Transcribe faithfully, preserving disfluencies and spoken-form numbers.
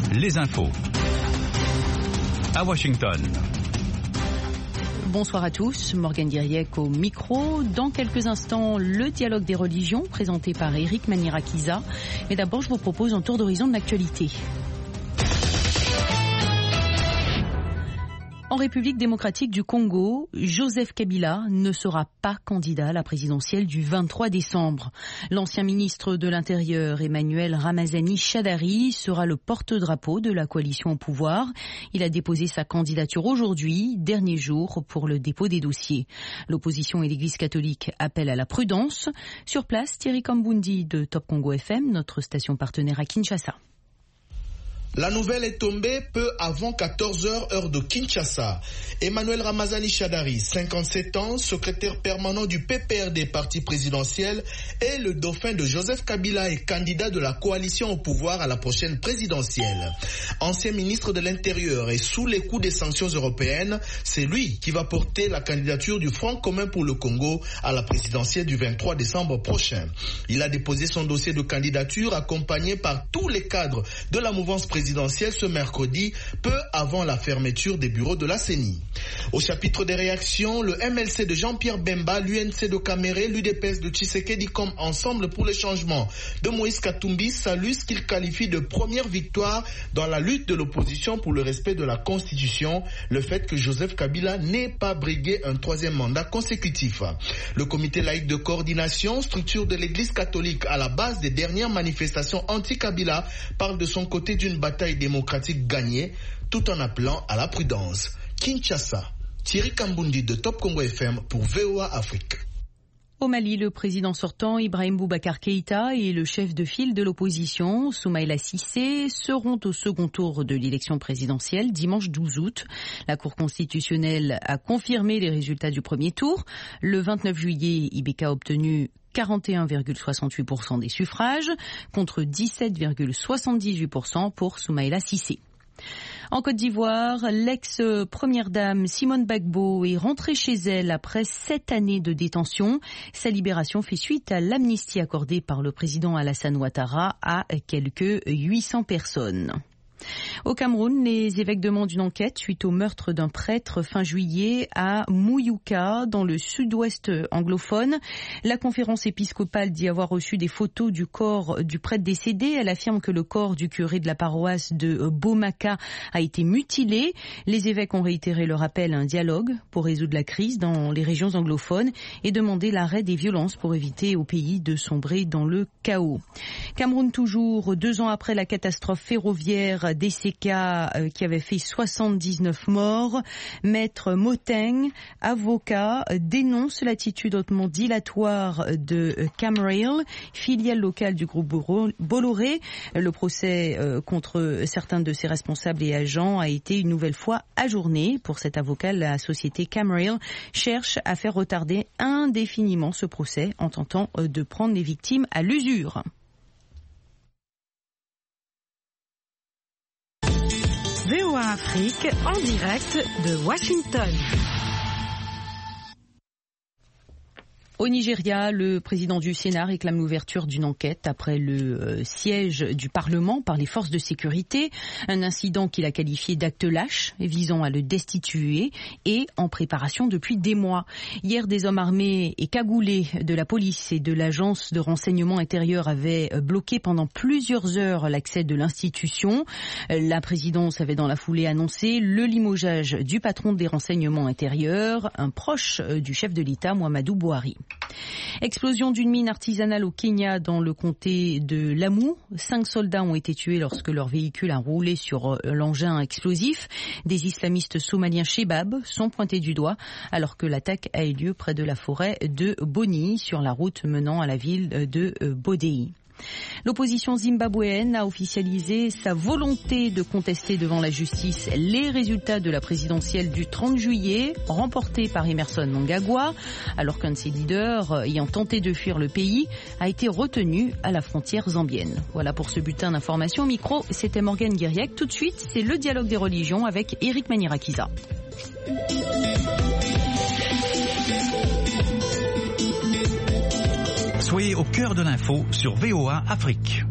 les infos. À Washington. Bonsoir à tous, Morgane Guiriec au micro. Dans quelques instants, le dialogue des religions présenté par Éric Manirakiza. Mais d'abord, je vous propose un tour d'horizon de l'actualité. En République démocratique du Congo, Joseph Kabila ne sera pas candidat à la présidentielle du vingt-trois décembre. L'ancien ministre de l'Intérieur, Emmanuel Ramazani Shadary, sera le porte-drapeau de la coalition au pouvoir. Il a déposé sa candidature aujourd'hui, dernier jour pour le dépôt des dossiers. L'opposition et l'Église catholique appellent à la prudence. Sur place, Thierry Kambundi de Top Congo F M, notre station partenaire à Kinshasa. La nouvelle est tombée peu avant quatorze heures, heure de Kinshasa. Emmanuel Ramazani Shadary, cinquante-sept ans, secrétaire permanent du P P R D parti présidentiel, et le dauphin de Joseph Kabila et candidat de la coalition au pouvoir à la prochaine présidentielle. Ancien ministre de l'Intérieur et sous les coups des sanctions européennes, c'est lui qui va porter la candidature du Front commun pour le Congo à la présidentielle du vingt-trois décembre prochain. Il a déposé son dossier de candidature accompagné par tous les cadres de la mouvance présidentielle présidentielle ce mercredi, peu avant la fermeture des bureaux de la C E N I. Au chapitre des réactions, le M L C de Jean-Pierre Bemba, l'U N C de Caméré, l'U D P S de Tshisekedi comme Ensemble pour les changements de Moïse Katumbi saluent ce qu'il qualifie de première victoire dans la lutte de l'opposition pour le respect de la Constitution, le fait que Joseph Kabila n'ait pas brigué un troisième mandat consécutif. Le comité laïque de coordination, structure de l'Église catholique à la base des dernières manifestations anti-Kabila, parle de son côté d'une bataille démocratique gagnée, tout en appelant à la prudence. Kinshasa, Thierry Kambundi de Top Congo F M pour V O A Afrique. Au Mali, le président sortant, Ibrahim Boubacar Keïta, et le chef de file de l'opposition, Soumaïla Cissé, seront au second tour de l'élection présidentielle dimanche douze août. La Cour constitutionnelle a confirmé les résultats du premier tour. Le vingt-neuf juillet, I B K a obtenu quarante et un virgule soixante-huit pour cent des suffrages contre dix-sept virgule soixante-dix-huit pour cent pour Soumaïla Cissé. En Côte d'Ivoire, l'ex-première dame Simone Gbagbo est rentrée chez elle après sept années de détention. Sa libération fait suite à l'amnistie accordée par le président Alassane Ouattara à quelques huit cents personnes. Au Cameroun, les évêques demandent une enquête suite au meurtre d'un prêtre fin juillet à Mouyouka, dans le sud-ouest anglophone. La conférence épiscopale dit avoir reçu des photos du corps du prêtre décédé. Elle affirme que le corps du curé de la paroisse de Bomaka a été mutilé. Les évêques ont réitéré leur appel à un dialogue pour résoudre la crise dans les régions anglophones et demandé l'arrêt des violences pour éviter au pays de sombrer dans le chaos. Cameroun toujours, deux ans après la catastrophe ferroviaire D C K euh, qui avait fait soixante-dix-neuf morts. Maître Moteng, avocat, dénonce l'attitude hautement dilatoire de Camrail, filiale locale du groupe Bolloré. Le procès euh, contre certains de ses responsables et agents a été une nouvelle fois ajourné. Pour cet avocat, la société Camrail cherche à faire retarder indéfiniment ce procès en tentant euh, de prendre les victimes à l'usure. V O A Afrique en direct de Washington. Au Nigeria, le président du Sénat réclame l'ouverture d'une enquête après le euh, siège du Parlement par les forces de sécurité. Un incident qu'il a qualifié d'acte lâche visant à le destituer et en préparation depuis des mois. Hier, des hommes armés et cagoulés de la police et de l'agence de renseignement intérieur avaient bloqué pendant plusieurs heures l'accès de l'institution. La présidence avait dans la foulée annoncé le limogeage du patron des renseignements intérieurs, un proche du chef de l'État, Muhammadu Buhari. Explosion d'une mine artisanale au Kenya dans le comté de Lamu. Cinq soldats ont été tués lorsque leur véhicule a roulé sur l'engin explosif. Des islamistes somaliens Shebab sont pointés du doigt alors que l'attaque a eu lieu près de la forêt de Boni sur la route menant à la ville de Bodei. L'opposition zimbabwéenne a officialisé sa volonté de contester devant la justice les résultats de la présidentielle du trente juillet, remportés par Emmerson Mnangagwa, alors qu'un de ses leaders, ayant tenté de fuir le pays, a été retenu à la frontière zambienne. Voilà pour ce bulletin d'information. Au micro, c'était Morgane Guiriec. Tout de suite, c'est le dialogue des religions avec Éric Manirakiza. Soyez au cœur de l'info sur V O A Afrique.